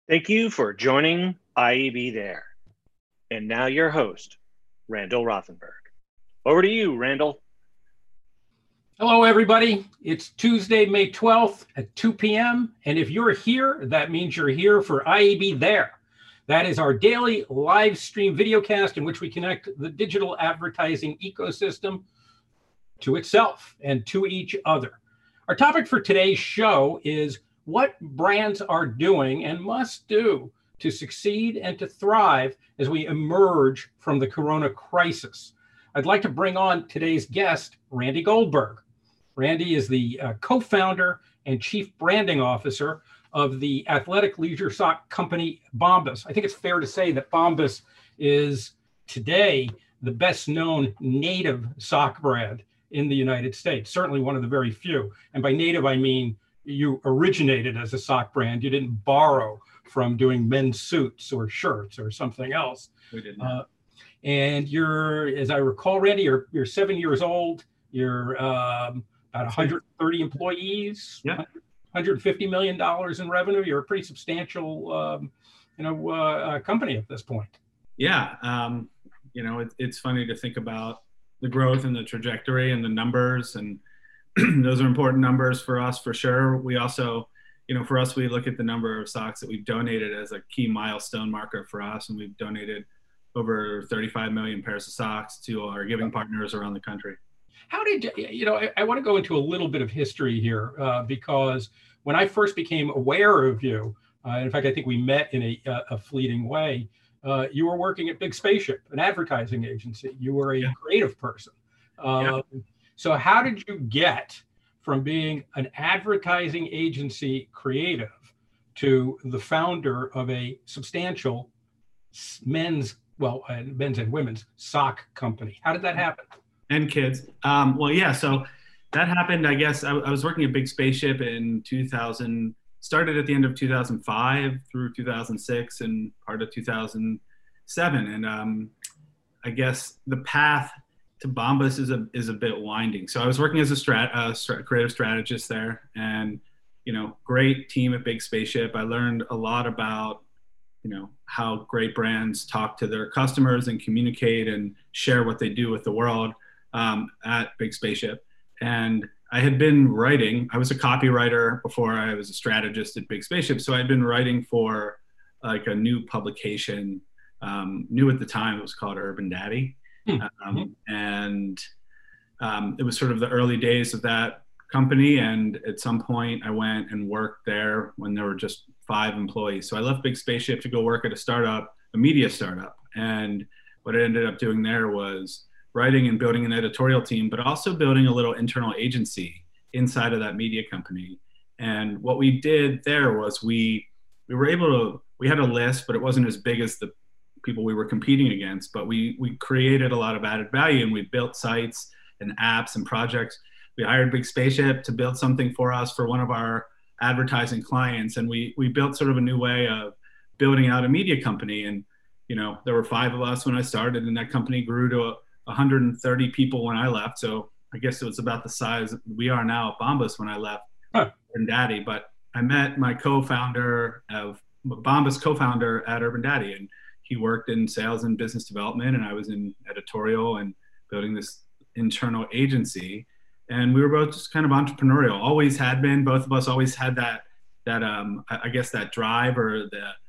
Thank you for joining IEB There. And now your host, Randall Rothenberg. Over to you, Randall. Hello, everybody. It's Tuesday, May 12th at 2 p.m. And if you're here, that means you're here for IEB There. That is our daily live stream videocast in which we connect the digital advertising ecosystem to itself and to each other. Our topic for today's show is what brands are doing and must do to succeed and to thrive as we emerge from the corona crisis. I'd like to bring on today's guest, Randy Goldberg. Randy is the co-founder and chief branding officer of the athletic leisure sock company Bombas. I think it's fair to say that Bombas is today the best known native sock brand in the United States, certainly one of the very few. And by native, I mean you originated as a sock brand. You didn't borrow from doing men's suits or shirts or something else. We did not. And you're, as I recall, Randy, you're 7 years old. You're about 130 employees, Yeah. $150 million in revenue. You're a pretty substantial, company at this point. Yeah. It's funny to think about the growth and the trajectory and the numbers, and those are important numbers for us for sure. We also, for us, we look at the number of socks that we've donated as a key milestone marker for us, and we've donated over 35 million pairs of socks to our giving partners around the country. How did I want to go into a little bit of history here because when I first became aware of you, in fact, I think we met in a fleeting way, you were working at Big Spaceship, an advertising agency. You were a creative person. So how did you get from being an advertising agency creative to the founder of a substantial men's and women's sock company? How did that happen? And kids. So that happened, I guess. I was working at Big Spaceship in 2000, started at the end of 2005 through 2006 and part of 2007. And I guess the path to Bombas is a bit winding. So I was working as a creative strategist there, and great team at Big Spaceship. I learned a lot about how great brands talk to their customers and communicate and share what they do with the world at Big Spaceship. And I had been writing. I was a copywriter before I was a strategist at Big Spaceship, so I'd been writing for like a new publication. New at the time, it was called Urban Daddy. And it was sort of the early days of that company. And at some point I went and worked there when there were just 5 employees. So I left Big Spaceship to go work at a media startup. And what I ended up doing there was writing and building an editorial team, but also building a little internal agency inside of that media company. And what we did there was we had a list, but it wasn't as big as the people we were competing against, but we created a lot of added value, and we built sites and apps and projects. We hired Big Spaceship to build something for us for one of our advertising clients, and we built sort of a new way of building out a media company. And there were 5 of us when I started, and that company grew to 130 people when I left. So I guess it was about the size we are now at Bombas when I left Urban Daddy. But I met my co-founder of Bombas, co-founder at Urban Daddy, and he worked in sales and business development, and I was in editorial and building this internal agency. And we were both just kind of entrepreneurial, always had been. Both of us always had that I guess that drive or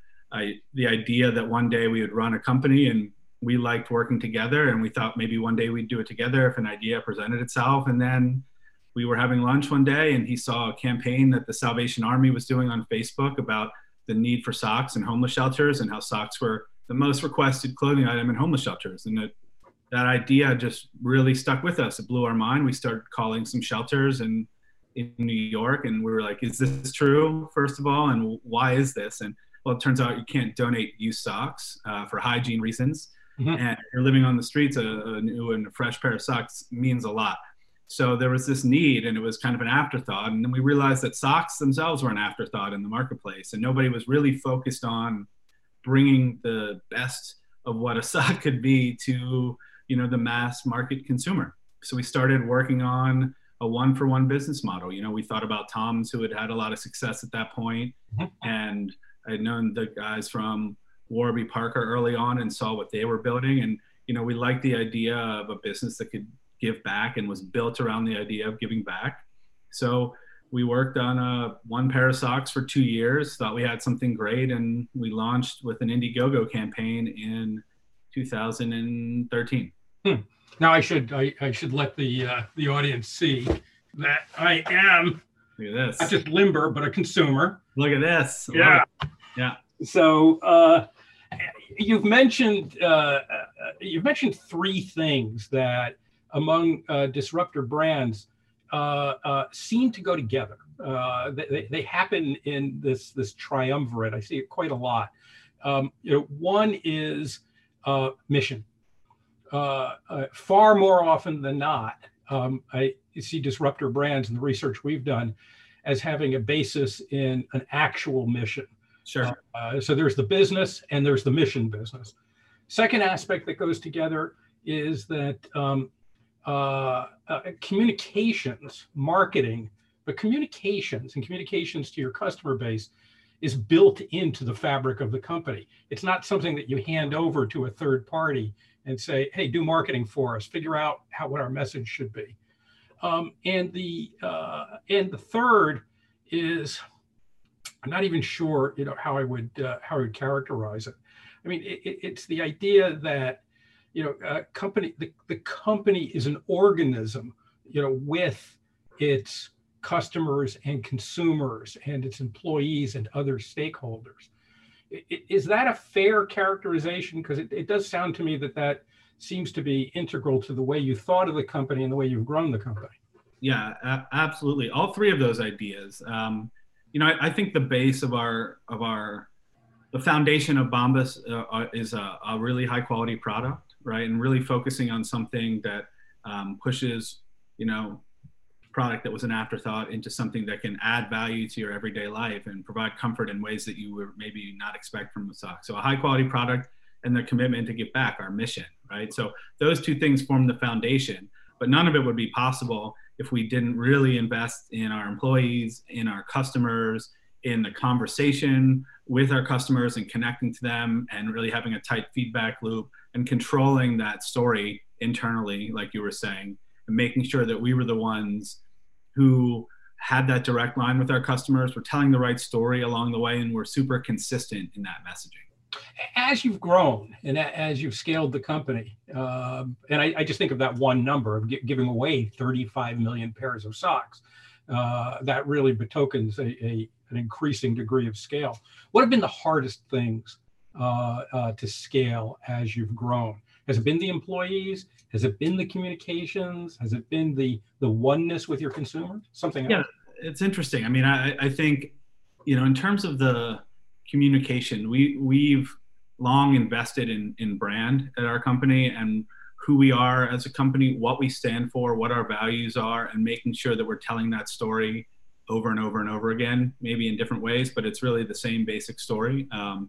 the idea that one day we would run a company, and we liked working together, and we thought maybe one day we'd do it together if an idea presented itself. And then we were having lunch one day, and he saw a campaign that the Salvation Army was doing on Facebook about the need for socks in homeless shelters, and how socks were the most requested clothing item in homeless shelters. And that idea just really stuck with us. It blew our mind. We started calling some shelters in New York, and we were like, is this true, first of all? And why is this? And well, it turns out you can't donate used socks for hygiene reasons. And if you're living on the streets, a new and a fresh pair of socks means a lot. So there was this need, and it was kind of an afterthought. And then we realized that socks themselves were an afterthought in the marketplace, and nobody was really focused on bringing the best of what a sock could be to, you know, the mass market consumer. So we started working on a one-for-one business model. You know, we thought about Tom's, who had had a lot of success at that point, and I had known the guys from Warby Parker early on and saw what they were building. And, we liked the idea of a business that could give back and was built around the idea of giving back. So we worked on one pair of socks for 2 years, thought we had something great, and we launched with an Indiegogo campaign in 2013. Now I should let the audience see that I am Look at this. not just limber, but a consumer. Look at this. Yeah. Yeah. So you've mentioned three things that among disruptor brands seem to go together. They happen in this triumvirate. I see it quite a lot. One is mission. Far more often than not, I see disruptor brands in the research we've done as having a basis in an actual mission. Sure. So there's the business and there's the mission business. Second aspect that goes together is that communications, marketing, but communications to your customer base is built into the fabric of the company. It's not something that you hand over to a third party and say, hey, do marketing for us, figure out what our message should be. And the third is, I'm not even sure, how I would characterize it. I mean, it's the idea that, the company is an organism, with its customers and consumers and its employees and other stakeholders. Is that a fair characterization? Because it does sound to me that seems to be integral to the way you thought of the company and the way you've grown the company. Yeah, absolutely. All three of those ideas. I think the base of the foundation of Bombas is a really high quality product, right? And really focusing on something that pushes, product that was an afterthought into something that can add value to your everyday life and provide comfort in ways that you would maybe not expect from a sock. So a high quality product and the commitment to give back, our mission, right? So those two things form the foundation, but none of it would be possible if we didn't really invest in our employees, in our customers, in the conversation with our customers and connecting to them and really having a tight feedback loop and controlling that story internally, like you were saying, and making sure that we were the ones who had that direct line with our customers. We're telling the right story along the way, and we're super consistent in that messaging. As you've grown and as you've scaled the company, and I just think of that one number of giving away 35 million pairs of socks, that really betokens an increasing degree of scale. What have been the hardest things to scale as you've grown? Has it been the employees? Has it been the communications? Has it been the oneness with your consumers? Something else? Yeah, it's interesting. I mean, I think, in terms of the communication, we've long invested in brand at our company and who we are as a company, what we stand for, what our values are, and making sure that we're telling that story over and over and over again, maybe in different ways, but it's really the same basic story.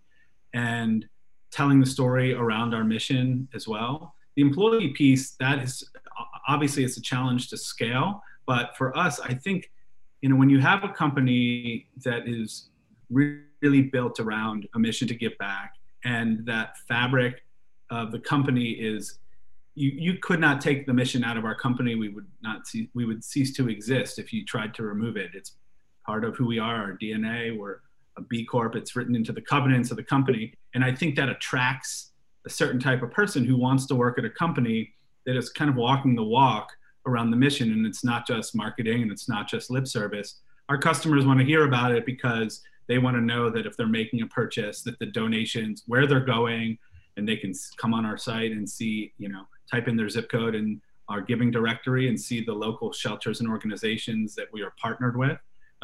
And telling the story around our mission as well. The employee piece, that is obviously it's a challenge to scale, but for us, I think, when you have a company that is really built around a mission to give back, and that fabric of the company is, you could not take the mission out of our company. We would cease to exist if you tried to remove it. It's part of who we are, our DNA. We're a B Corp. It's written into the covenants of the company. And I think that attracts a certain type of person who wants to work at a company that is kind of walking the walk around the mission. And it's not just marketing and it's not just lip service. Our customers want to hear about it because they want to know that if they're making a purchase, that the donations, where they're going, and they can come on our site and see, type in their zip code in our giving directory and see the local shelters and organizations that we are partnered with.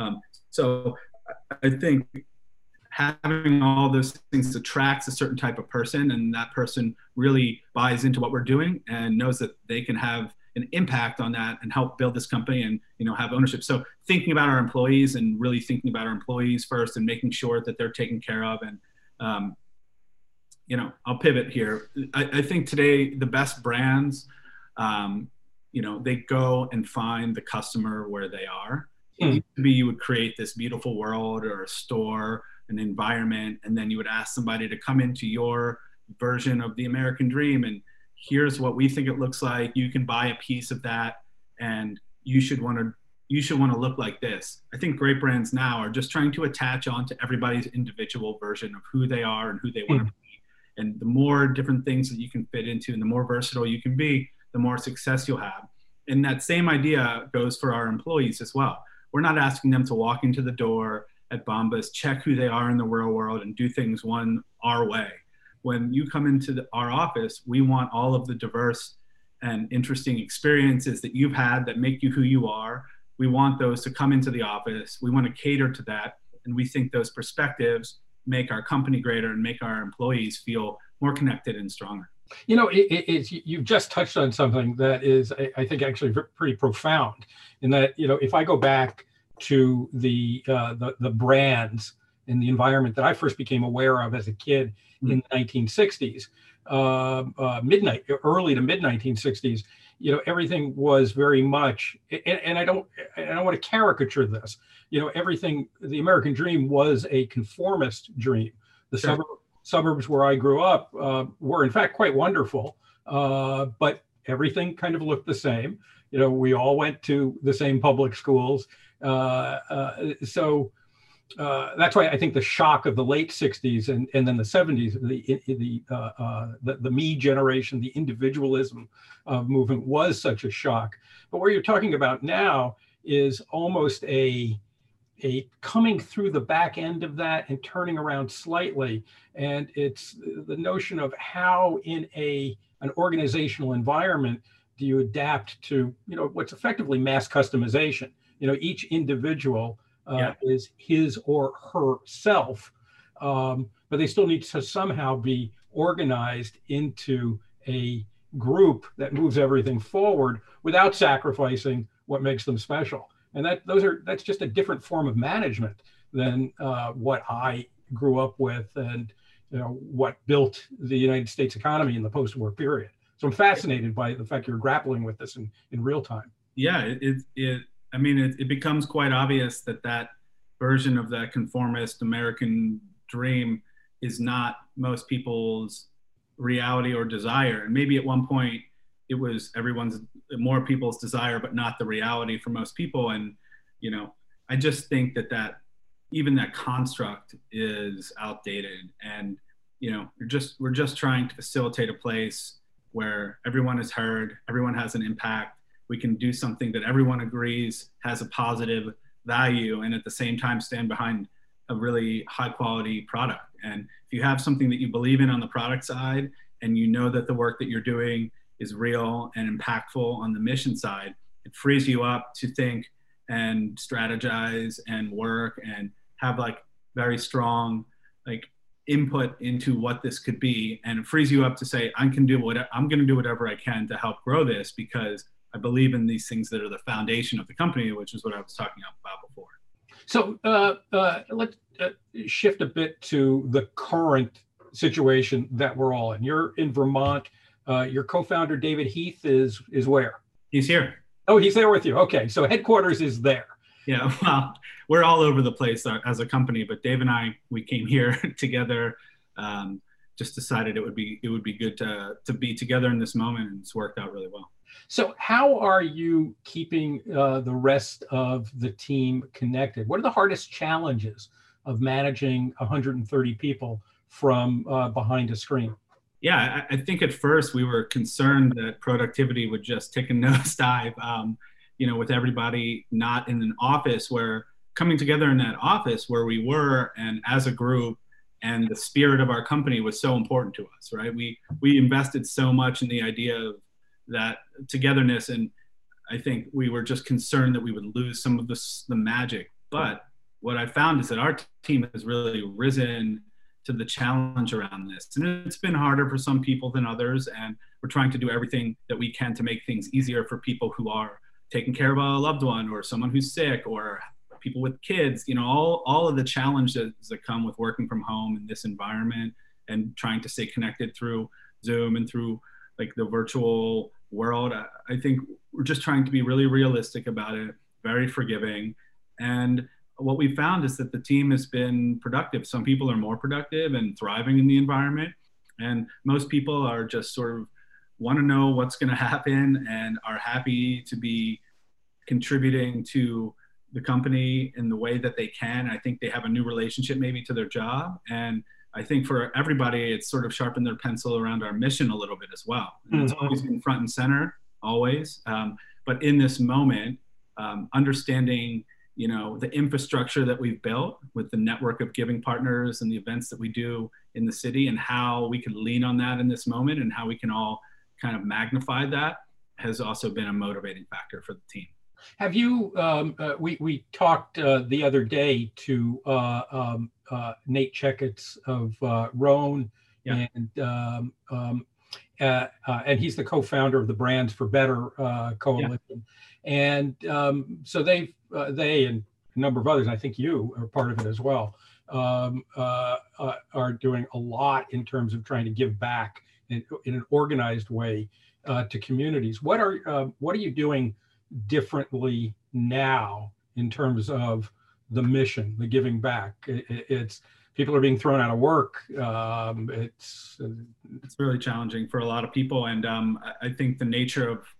So I think having all those things attracts a certain type of person, and that person really buys into what we're doing and knows that they can have an impact on that and help build this company and, have ownership. So thinking about our employees and really thinking about our employees first and making sure that they're taken care of. And, I'll pivot here. I think today the best brands, they go and find the customer where they are. It used to be you would create this beautiful world or a store an environment, and then you would ask somebody to come into your version of the American dream, and here's what we think it looks like. You can buy a piece of that, and you should want to look like this. I think great brands now are just trying to attach on to everybody's individual version of who they are and who they want to be. And the more different things that you can fit into and the more versatile you can be, the more success you'll have. And that same idea goes for our employees as well. We're not asking them to walk into the door at Bombas, check who they are in the real world, and do things our way. When you come into our office, we want all of the diverse and interesting experiences that you've had that make you who you are. We want those to come into the office. We want to cater to that. And we think those perspectives make our company greater and make our employees feel more connected and stronger. You know, you've just touched on something that is, I think, actually pretty profound. In that, you know, if I go back to the brands and the environment that I first became aware of as a kid in the 1960s, early to mid 1960s, you know, everything was very much, and I don't want to caricature this. You know, everything, the American dream was a conformist dream. The Sure. Suburbs where I grew up were in fact quite wonderful, but everything kind of looked the same. You know, we all went to the same public schools. So that's why I think the shock of the late 60s and then the 70s, the me generation, the individualism movement was such a shock. But what you're talking about now is almost a coming through the back end of that and turning around slightly. And it's the notion of how in an organizational environment do you adapt to, you know, what's effectively mass customization. You know, each individual is his or her self, but they still need to somehow be organized into a group that moves everything forward without sacrificing what makes them special. And that's just a different form of management than what I grew up with, and you know what built the United States economy in the post-war period. So I'm fascinated by the fact you're grappling with this in real time. Yeah, it becomes quite obvious that version of that conformist American dream is not most people's reality or desire. And maybe at one point it was more people's desire, but not the reality for most people. And, you know, I just think that even that construct is outdated. And, you know, we're just trying to facilitate a place where everyone is heard, everyone has an impact. We can do something that everyone agrees has a positive value, and at the same time stand behind a really high quality product. And if you have something that you believe in on the product side, and you know that the work that you're doing is real and impactful on the mission side, it frees you up to think and strategize and work and have like very strong like input into what this could be. And it frees you up to say, I'm going to do whatever I can to help grow this, because I believe in these things that are the foundation of the company, which is what I was talking about before. So let's shift a bit to the current situation that we're all in. You're in Vermont. Your co-founder, David Heath, is where? He's here. Oh, he's there with you. Okay, so headquarters is there. Yeah, well, we're all over the place as a company, but Dave and I, we came here together, just decided it would be good to be together in this moment, and it's worked out really well. So how are you keeping the rest of the team connected? What are the hardest challenges of managing 130 people from behind a screen? Yeah, I think at first we were concerned that productivity would just take a nosedive, you know, with everybody not in an office, where coming together in that office where we were and as a group, and the spirit of our company was so important to us, right? We invested so much in the idea of that togetherness, and I think we were just concerned that we would lose some of the magic. But what I found is that our team has really risen to the challenge around this. And it's been harder for some people than others, and we're trying to do everything that we can to make things easier for people who are taking care of a loved one, or someone who's sick, or people with kids. You know, all of the challenges that come with working from home in this environment, and trying to stay connected through Zoom and through like the virtual world. I think we're just trying to be really realistic about it, very forgiving. And what we found is that the team has been productive. Some people are more productive and thriving in the environment, and most people are just sort of want to know what's going to happen and are happy to be contributing to the company in the way that they can. I think they have a new relationship maybe to their job. And I think for everybody, it's sort of sharpened their pencil around our mission a little bit as well. And it's always been front and center, always. But in this moment, understanding, the infrastructure that we've built with the network of giving partners and the events that we do in the city, and how we can lean on that in this moment and how we can all kind of magnify that, has also been a motivating factor for the team. Have you, we talked the other day to Nate Checketts of Roan, Yeah. and he's the co-founder of the Brands for Better coalition. Yeah. And so they and a number of others, I think you are part of it as well, are doing a lot in terms of trying to give back in an organized way to communities. What are you doing differently now in terms of the mission, the giving back? It's people are being thrown out of work. It's really challenging for a lot of people, and I think the nature of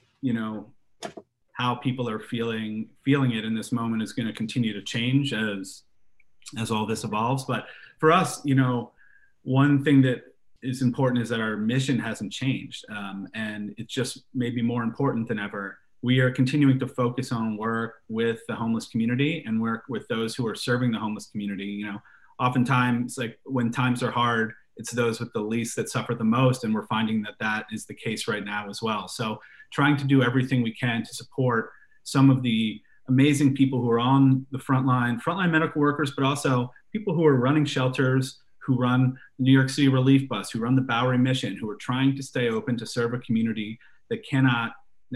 how people are feeling it in this moment is going to continue to change as all this evolves. But for us, one thing that is important is that our mission hasn't changed, and it's just maybe more important than ever. We are continuing to focus on work with the homeless community and work with those who are serving the homeless community. Oftentimes, like when times are hard, it's those with the least that suffer the most, and we're finding that that is the case right now as well. So trying to do everything we can to support some of the amazing people who are on the frontline medical workers, but also people who are running shelters, who run the New York City Relief Bus, who run the Bowery Mission, who are trying to stay open to serve a community that cannot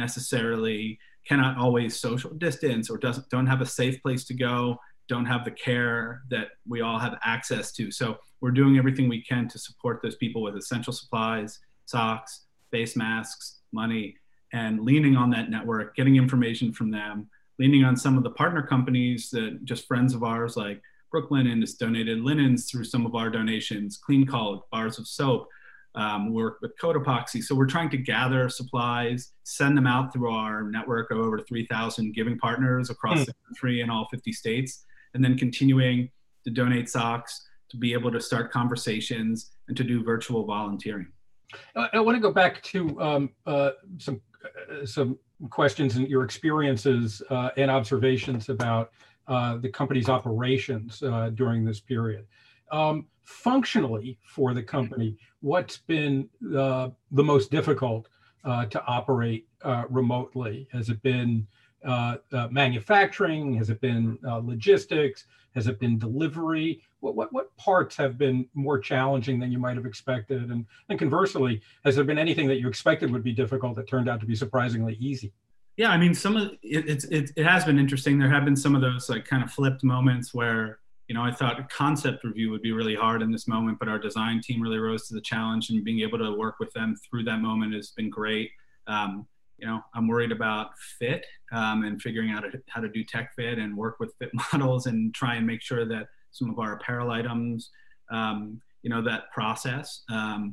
always social distance, or don't have a safe place to go, don't have the care that we all have access to. So we're doing everything we can to support those people with essential supplies, socks, face masks, money, and leaning on that network, getting information from them, leaning on some of the partner companies that just friends of ours like Brooklinen has donated linens through some of our donations, Clean Call, bars of soap, work with Code Epoxy. So we're trying to gather supplies, send them out through our network of over 3,000 giving partners across the country in all 50 states, and then continuing to donate socks, to be able to start conversations, and to do virtual volunteering. I want to go back to some questions and your experiences and observations about the company's operations during this period. Functionally, for the company, what's been the most difficult to operate remotely? Has it been manufacturing? Has it been logistics? Has it been delivery? What parts have been more challenging than you might have expected? And conversely, has there been anything that you expected would be difficult that turned out to be surprisingly easy? Yeah, I mean, some of it has been interesting. There have been some of those like kind of flipped moments where, I thought a concept review would be really hard in this moment, but our design team really rose to the challenge, and being able to work with them through that moment has been great. I'm worried about fit and figuring out how to do tech fit and work with fit models and try and make sure that some of our apparel items, that process,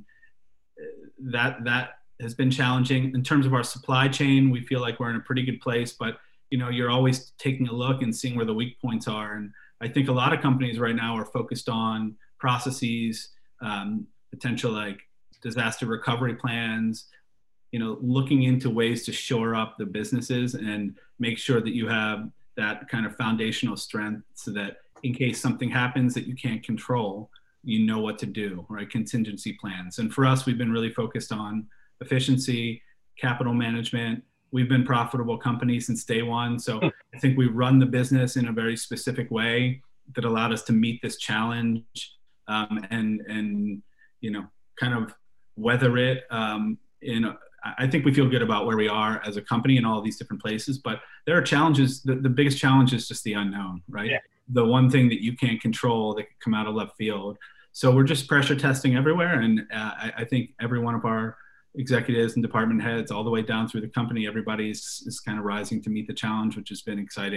that has been challenging. In terms of our supply chain, we feel like we're in a pretty good place, but you're always taking a look and seeing where the weak points are. And I think a lot of companies right now are focused on processes, potential like disaster recovery plans, looking into ways to shore up the businesses and make sure that you have that kind of foundational strength, so that in case something happens that you can't control, you know what to do, right? Contingency plans. And for us, we've been really focused on efficiency, capital management. We've been a profitable company since day one. So I think we run the business in a very specific way that allowed us to meet this challenge and kind of weather it. I think we feel good about where we are as a company in all of these different places, but there are challenges. The biggest challenge is just the unknown, right? Yeah. The one thing that you can't control that could come out of left field. So we're just pressure testing everywhere. And I think every one of our executives and department heads all the way down through the company, everybody is kind of rising to meet the challenge, which has been exciting.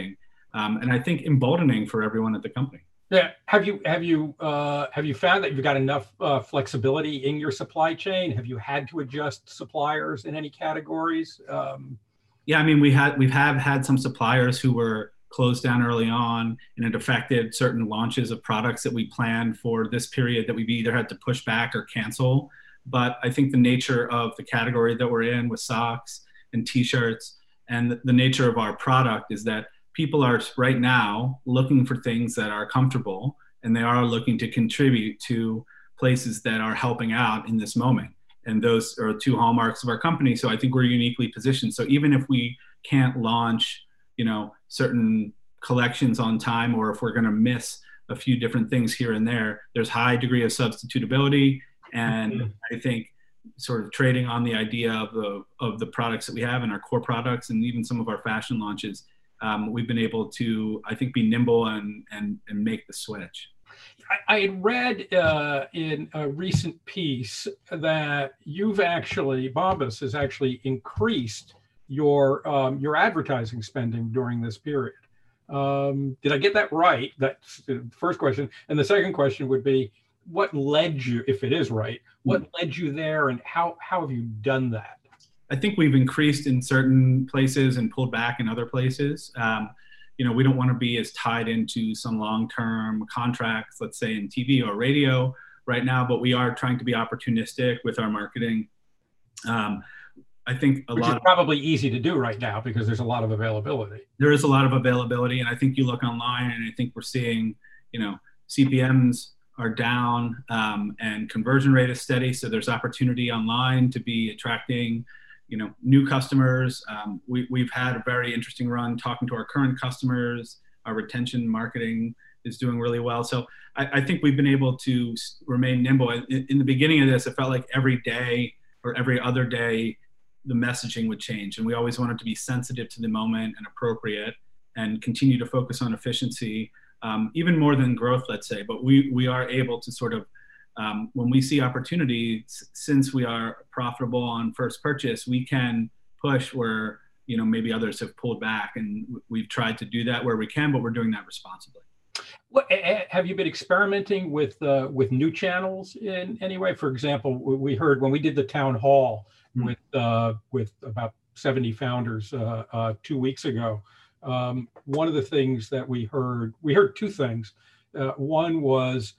and I think emboldening for everyone at the company. Yeah. Have you found that you've got enough flexibility in your supply chain? Have you had to adjust suppliers in any categories? Yeah, I mean, we've had some suppliers who were closed down early on, and it affected certain launches of products that we planned for this period that we've either had to push back or cancel. But I think the nature of the category that we're in with socks and t-shirts, and the nature of our product is that people are right now looking for things that are comfortable, and they are looking to contribute to places that are helping out in this moment. And those are two hallmarks of our company. So I think we're uniquely positioned. So even if we can't launch, certain collections on time, or if we're going to miss a few different things here and there, there's high degree of substitutability. And I think sort of trading on the idea of the products that we have and our core products, and even some of our fashion launches, we've been able to, I think, be nimble and make the switch. I had read in a recent piece that Bombas has actually increased your advertising spending during this period. Did I get that right? That's the first question. And the second question would be, what led you, if it is right, what led you there, and how have you done that? I think we've increased in certain places and pulled back in other places. We don't want to be as tied into some long-term contracts, let's say in TV or radio right now, but we are trying to be opportunistic with our marketing. I think Which is probably easy to do right now because there's a lot of availability. There is a lot of availability, and I think you look online and I think we're seeing, CPMs are down and conversion rate is steady. So there's opportunity online to be attracting, new customers. We've had a very interesting run talking to our current customers. Our retention marketing is doing really well. So I think we've been able to remain nimble. In the beginning of this, it felt like every day or every other day, the messaging would change. And we always wanted to be sensitive to the moment and appropriate and continue to focus on efficiency, even more than growth, let's say. But we are able to sort of, when we see opportunity, since we are profitable on first purchase, we can push where, maybe others have pulled back. And we've tried to do that where we can, but we're doing that responsibly. What, have you been experimenting with new channels in any way? For example, we heard when we did the town hall with about 70 founders 2 weeks ago. One of the things that we heard two things. One was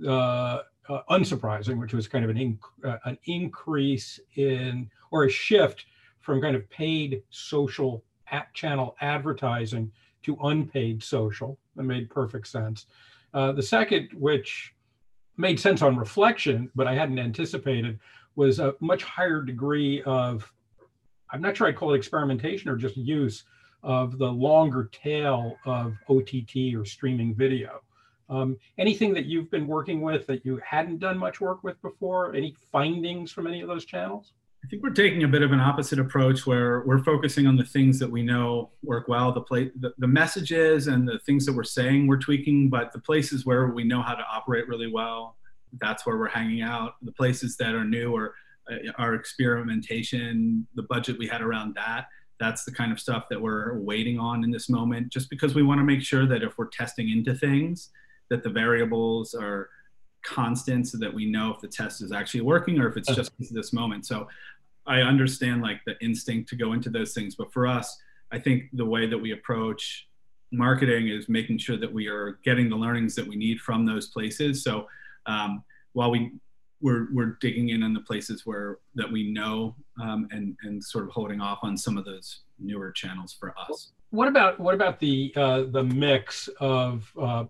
unsurprising, which was kind of an increase in, or a shift from kind of paid social channel advertising to unpaid social. That made perfect sense. The second, which made sense on reflection, but I hadn't anticipated, was a much higher degree of, I'm not sure I'd call it experimentation or just use of the longer tail of OTT or streaming video. Anything that you've been working with that you hadn't done much work with before? Any findings from any of those channels? I think we're taking a bit of an opposite approach where we're focusing on the things that we know work well, the messages and the things that we're saying we're tweaking, but the places where we know how to operate really well, that's where we're hanging out. The places that are new or our experimentation, the budget we had around that, that's the kind of stuff that we're waiting on in this moment, just because we want to make sure that if we're testing into things, that the variables are constant so that we know if the test is actually working or if it's just this moment. So I understand like the instinct to go into those things, but for us, I think the way that we approach marketing is making sure that we are getting the learnings that we need from those places. So while we're digging in the places that we know and sort of holding off on some of those newer channels for us. What about the mix of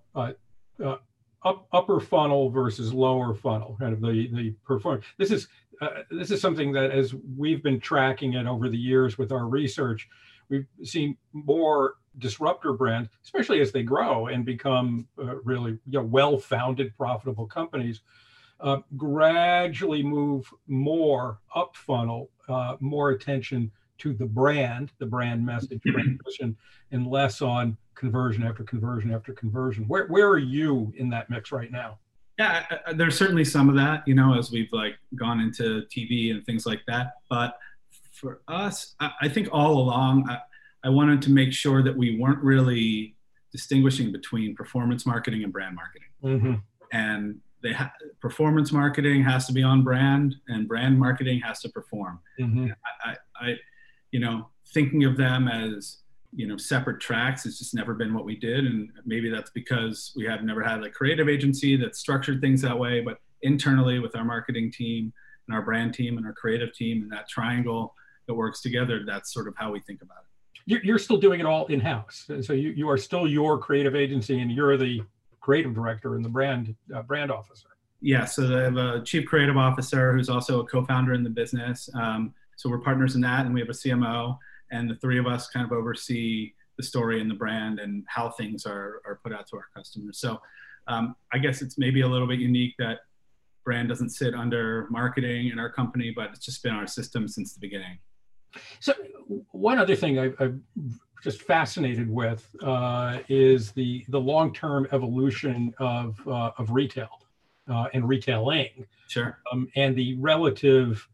upper funnel versus lower funnel, kind of the performance? This is something that, as we've been tracking it over the years with our research, we've seen more disruptor brands, especially as they grow and become really well-founded, profitable companies, gradually move more up funnel, more attention to the brand message, brand mission, and less on conversion after conversion after conversion. Where are you in that mix right now? Yeah, there's certainly some of that, as we've like gone into TV and things like that. But for us, I think all along, I wanted to make sure that we weren't really distinguishing between performance marketing and brand marketing. Mm-hmm. And performance marketing has to be on brand, and brand marketing has to perform. Mm-hmm. I thinking of them as, separate tracks has just never been what we did. And maybe that's because we have never had a creative agency that structured things that way, but internally with our marketing team and our brand team and our creative team and that triangle that works together, that's sort of how we think about it. You're still doing it all in-house. So you are still your creative agency, and you're the creative director and the brand officer. Yeah, so I have a chief creative officer who's also a co-founder in the business. So we're partners in that, and we have a CMO, and the three of us kind of oversee the story and the brand and how things are put out to our customers. So I guess it's maybe a little bit unique that brand doesn't sit under marketing in our company, but it's just been our system since the beginning. So one other thing I'm just fascinated with is the long-term evolution of retail and retailing. Sure. And the relative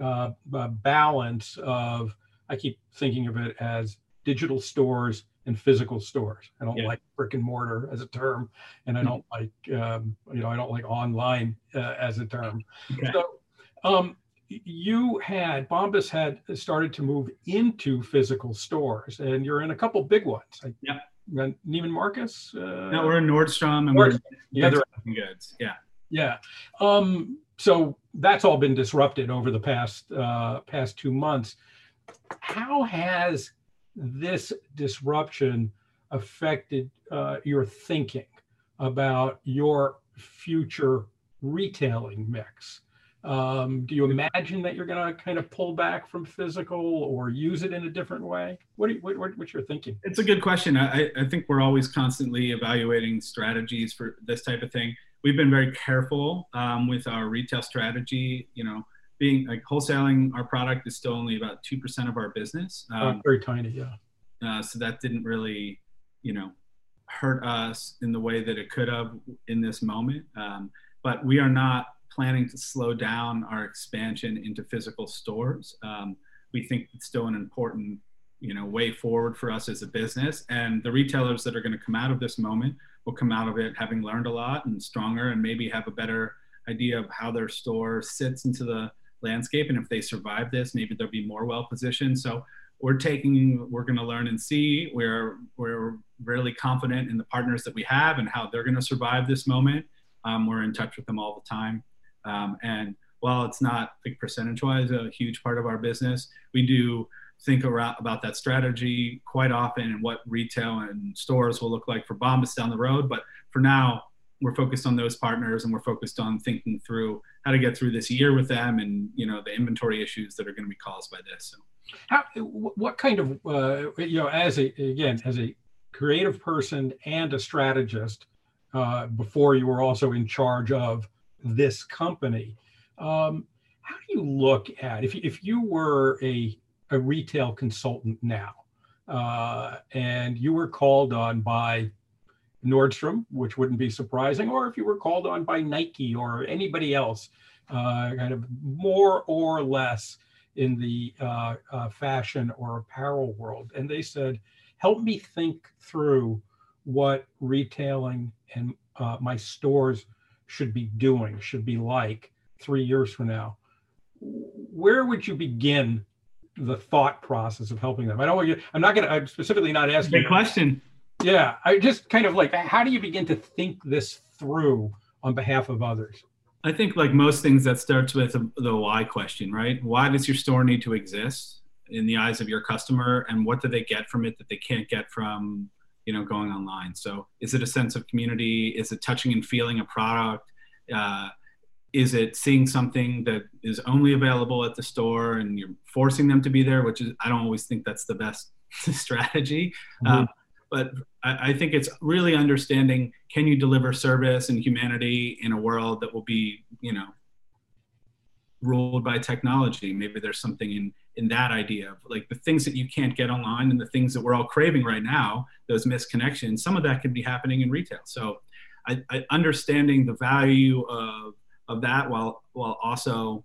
balance of, I keep thinking of it as digital stores and physical stores. I don't like brick and mortar as a term, and I don't like I don't like online as a term. Okay. So Bombas had started to move into physical stores, and you're in a couple big ones. Neiman Marcus. No, we're in Nordstrom, and Nordstrom. we're in goods. Yeah. Yeah. So that's all been disrupted over the past 2 months. How has this disruption affected your thinking about your future retailing mix? Do you imagine that you're going to kind of pull back from physical or use it in a different way? What's your thinking? It's a good question. I think we're always constantly evaluating strategies for this type of thing. We've been very careful with our retail strategy. Being like wholesaling our product is still only about 2% of our business. Very tiny, yeah. So that didn't really, hurt us in the way that it could have in this moment. But we are not planning to slow down our expansion into physical stores. We think it's still an important, way forward for us as a business. And the retailers that are going to come out of this moment will come out of it having learned a lot and stronger, and maybe have a better idea of how their store sits into the landscape. And if they survive this, maybe they'll be more well positioned. So we're going to learn and see. We're really confident in the partners that we have and how they're going to survive this moment. We're in touch with them all the time. And while it's not, like, percentage-wise a huge part of our business, we do think about that strategy quite often and what retail and stores will look like for Bombas down the road. But for now, we're focused on those partners, and we're focused on thinking through how to get through this year with them, and the inventory issues that are going to be caused by this. So, what kind of as a creative person and a strategist, before you were also in charge of this company, how do you look at if you were a retail consultant now, and you were called on by Nordstrom, which wouldn't be surprising, or if you were called on by Nike or anybody else, kind of more or less in the fashion or apparel world, and they said, help me think through what retailing and my stores should be doing, should be like 3 years from now, where would you begin the thought process of helping them? I'm specifically not asking. Big question. Yeah, I just kind of like, how do you begin to think this through on behalf of others? I think, like most things, that starts with the why question, right? Why does your store need to exist in the eyes of your customer, and what do they get from it that they can't get from, going online? So is it a sense of community? Is it touching and feeling a product? Is it seeing something that is only available at the store and you're forcing them to be there, which is, I don't always think that's the best strategy. Mm-hmm. But I think it's really understanding, can you deliver service and humanity in a world that will be, ruled by technology? Maybe there's something in that idea of, like, the things that you can't get online and the things that we're all craving right now, those missed connections, some of that could be happening in retail. So I understanding the value of that while also,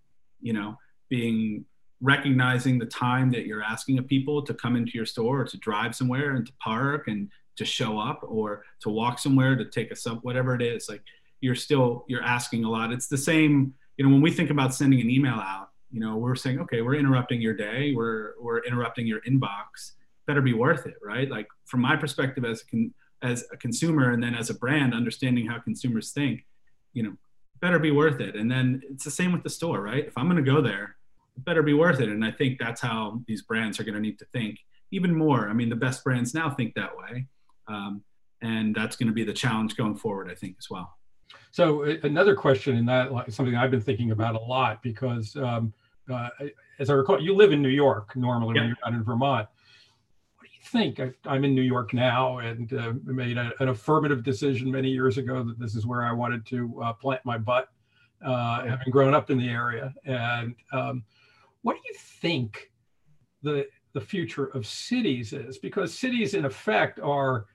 recognizing the time that you're asking of people to come into your store or to drive somewhere and to park and to show up or to walk somewhere, to take a sub, whatever it is. Like you're asking a lot. It's the same, when we think about sending an email out, we're saying, okay, we're interrupting your day. We're interrupting your inbox. Better be worth it, right? Like from my perspective as a consumer, and then as a brand, understanding how consumers think, better be worth it. And then it's the same with the store, right? If I'm going to go there, it better be worth it. And I think that's how these brands are going to need to think even more. I mean, the best brands now think that way. And that's going to be the challenge going forward, I think, as well. So another question in that, something I've been thinking about a lot, because as I recall, you live in New York normally. When you're not in Vermont. What do you think? I'm in New York now, and made an affirmative decision many years ago that this is where I wanted to plant my butt, having grown up in the area. And what do you think the future of cities is? Because cities, in effect, are,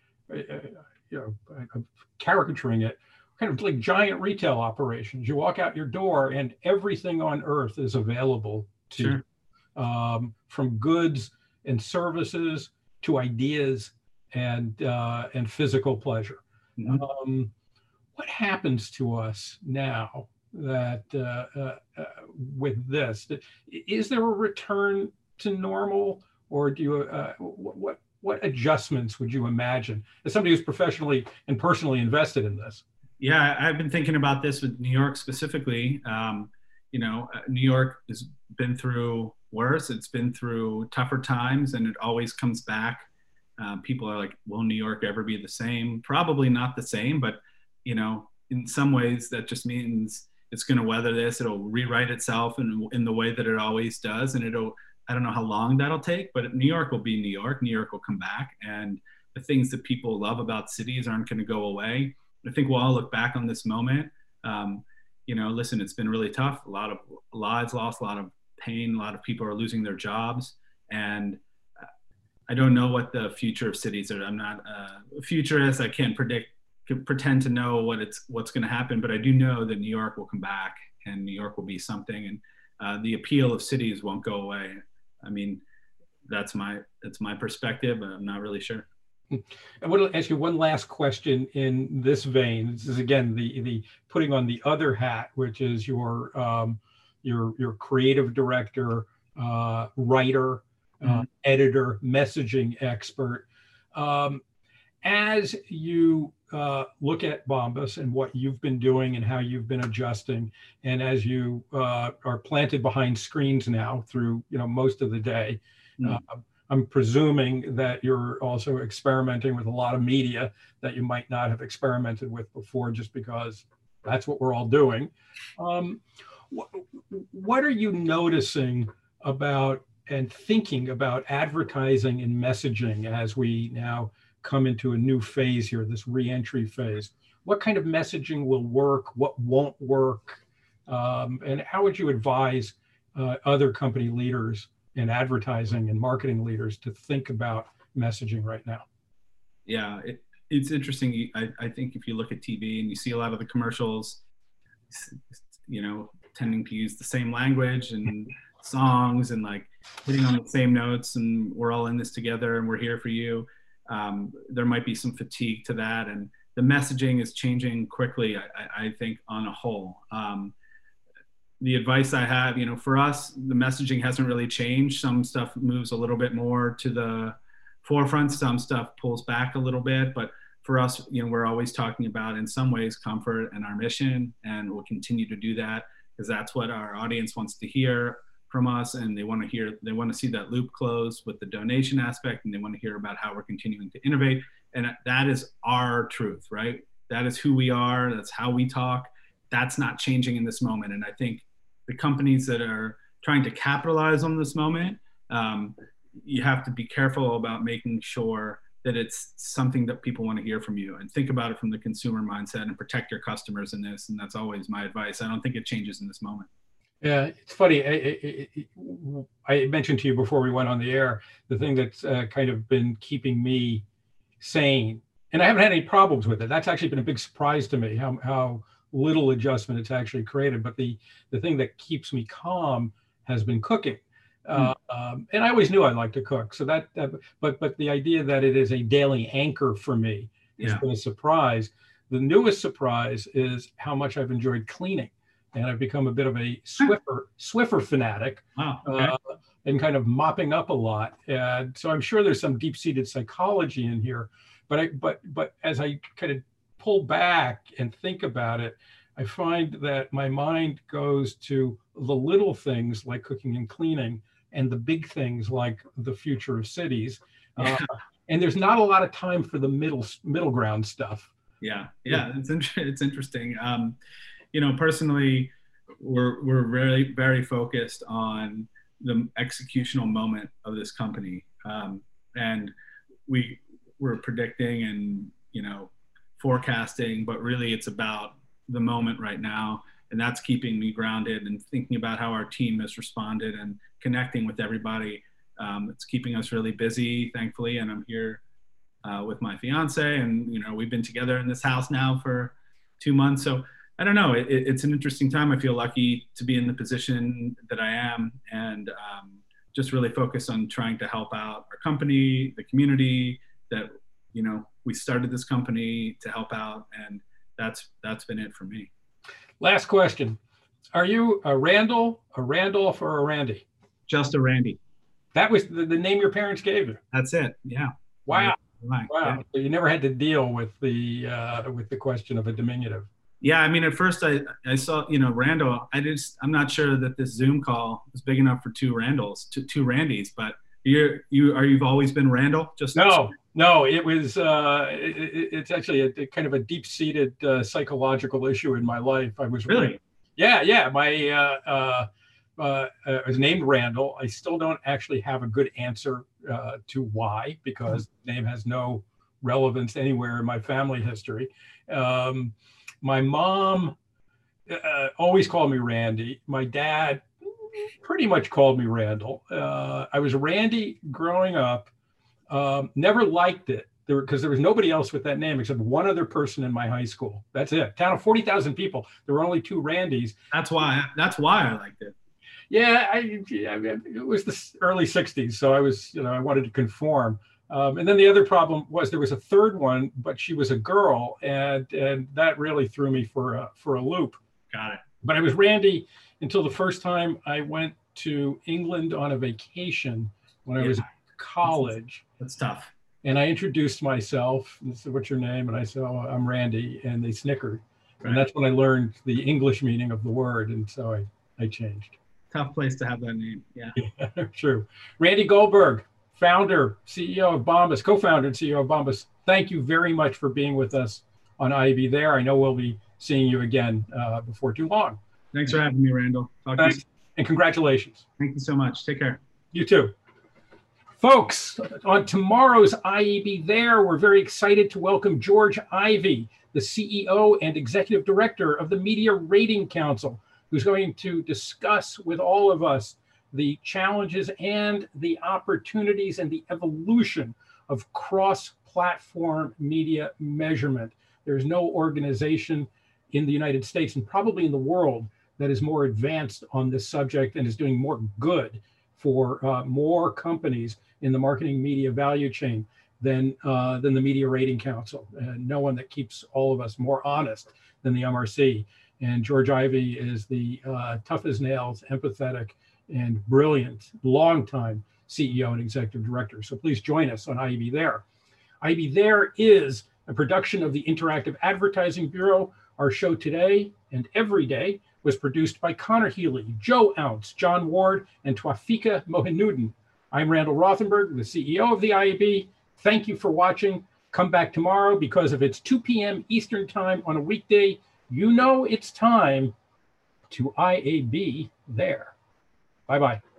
caricaturing it, kind of like giant retail operations. You walk out your door and everything on earth is available to you, from goods and services to ideas and physical pleasure. Mm-hmm. What happens to us now that with this? Is there a return to normal, or do you what adjustments would you imagine as somebody who's professionally and personally invested in this? Yeah, I've been thinking about this with New York specifically. New York has been through worse. It's been through tougher times, and it always comes back. People are like, will New York ever be the same? Probably not the same, but, in some ways that just means it's going to weather this. It'll rewrite itself in the way that it always does. And I don't know how long that'll take, but New York will be New York. New York will come back. And the things that people love about cities aren't going to go away. I think we'll all look back on this moment. Listen, it's been really tough. A lot of lives lost, a lot of pain. A lot of people are losing their jobs. And I don't know what the future of cities are. I'm not a futurist. I can't pretend to know what's going to happen. But I do know that New York will come back, and New York will be something. And the appeal of cities won't go away. I mean, that's my perspective. But I'm not really sure. I want to ask you one last question in this vein. This is again the putting on the other hat, which is your creative director, writer, editor, messaging expert. As you look at Bombas and what you've been doing and how you've been adjusting, and as you are planted behind screens now through most of the day. I'm presuming that you're also experimenting with a lot of media that you might not have experimented with before, just because that's what we're all doing. What are you noticing about and thinking about advertising and messaging as we now come into a new phase here, this re-entry phase? What kind of messaging will work? What won't work? And how would you advise other company leaders and advertising and marketing leaders to think about messaging right now? Yeah, it's interesting. I think if you look at TV and you see a lot of the commercials, tending to use the same language and songs and like hitting on the same notes, and we're all in this together and we're here for you. There might be some fatigue to that, and the messaging is changing quickly, I think, on a whole. The advice I have, for us, the messaging hasn't really changed. Some stuff moves a little bit more to the forefront. Some stuff pulls back a little bit. But for us, we're always talking about, in some ways, comfort and our mission. And we'll continue to do that because that's what our audience wants to hear from us. And they want to see that loop close with the donation aspect. And they want to hear about how we're continuing to innovate. And that is our truth, right? That is who we are. That's how we talk. That's not changing in this moment. And I think the companies that are trying to capitalize on this moment, you have to be careful about making sure that it's something that people want to hear from you, and think about it from the consumer mindset and protect your customers in this. And that's always my advice. I don't think it changes in this moment. Yeah, it's funny. I mentioned to you before we went on the air, the thing that's kind of been keeping me sane, and I haven't had any problems with it. That's actually been a big surprise to me, how little adjustment it's actually created. But the thing that keeps me calm has been cooking. And I always knew I liked to cook. So but the idea that it is a daily anchor for me has been a surprise. The newest surprise is how much I've enjoyed cleaning. And I've become a bit of a Swiffer fanatic. Wow. Okay. And kind of mopping up a lot. And so I'm sure there's some deep-seated psychology in here. But as I kind of pull back and think about it, I find that my mind goes to the little things like cooking and cleaning and the big things like the future of cities. And there's not a lot of time for the middle ground stuff. Yeah. It's interesting. Personally, we're very, very focused on the executional moment of this company. And we're predicting and, forecasting, but really it's about the moment right now. And that's keeping me grounded and thinking about how our team has responded and connecting with everybody. It's keeping us really busy, thankfully. And I'm here with my fiance, and, we've been together in this house now for 2 months. So I don't know, it's an interesting time. I feel lucky to be in the position that I am, and just really focus on trying to help out our company, the community that, we started this company to help out. And that's been it for me. Last question. Are you a Randall, a Randolph, or a Randy? Just a Randy. That was the name your parents gave you? That's it. Yeah. Wow. Wow. Yeah. So you never had to deal with the question of a diminutive. Yeah, I mean, at first I saw, Randall. I'm not sure that this Zoom call is big enough for two Randalls, two Randys. But you've always been Randall? No. It was. It's actually a kind of a deep-seated psychological issue in my life. I was really. Yeah. I was named Randall. I still don't actually have a good answer to why, because the name has no relevance anywhere in my family history. My mom always called me Randy. My dad pretty much called me Randall. I was Randy growing up. Never liked it because there was nobody else with that name except one other person in my high school. That's it. Town of 40,000 people. There were only 2 Randys. That's why I liked it. Yeah, it was the early 60s, so I was, I wanted to conform. And then the other problem was there was a third one, but she was a girl, and that really threw me for a loop. Got it. But I was Randy until the first time I went to England on a vacation when I was in college. That's tough. And I introduced myself and said, "What's your name?" And I said, "Oh, I'm Randy," and they snickered. Right. And that's when I learned the English meaning of the word, and so I changed. Tough place to have that name. Yeah. True. Randy Goldberg, founder, CEO of Bombas, co-founder and CEO of Bombas. Thank you very much for being with us on IAB There. I know we'll be seeing you again before too long. Thanks for having me, Randall. Thanks, and congratulations. Thank you so much. Take care. You too. Folks, on tomorrow's IAB There, we're very excited to welcome George Ivey, the CEO and Executive Director of the Media Rating Council, who's going to discuss with all of us the challenges and the opportunities and the evolution of cross-platform media measurement. There's no organization in the United States and probably in the world that is more advanced on this subject and is doing more good for more companies in the marketing media value chain than the Media Rating Council. No one that keeps all of us more honest than the MRC. And George Ivey is the tough as nails, empathetic, and brilliant, longtime CEO and Executive Director. So please join us on IAB There. IAB There is a production of the Interactive Advertising Bureau. Our show today and every day was produced by Connor Healy, Joe Ounce, John Ward, and Twafika Mohinuddin. I'm Randall Rothenberg, the CEO of the IAB. Thank you for watching. Come back tomorrow because if it's 2 p.m. Eastern Time on a weekday, you know it's time to IAB There. Bye-bye.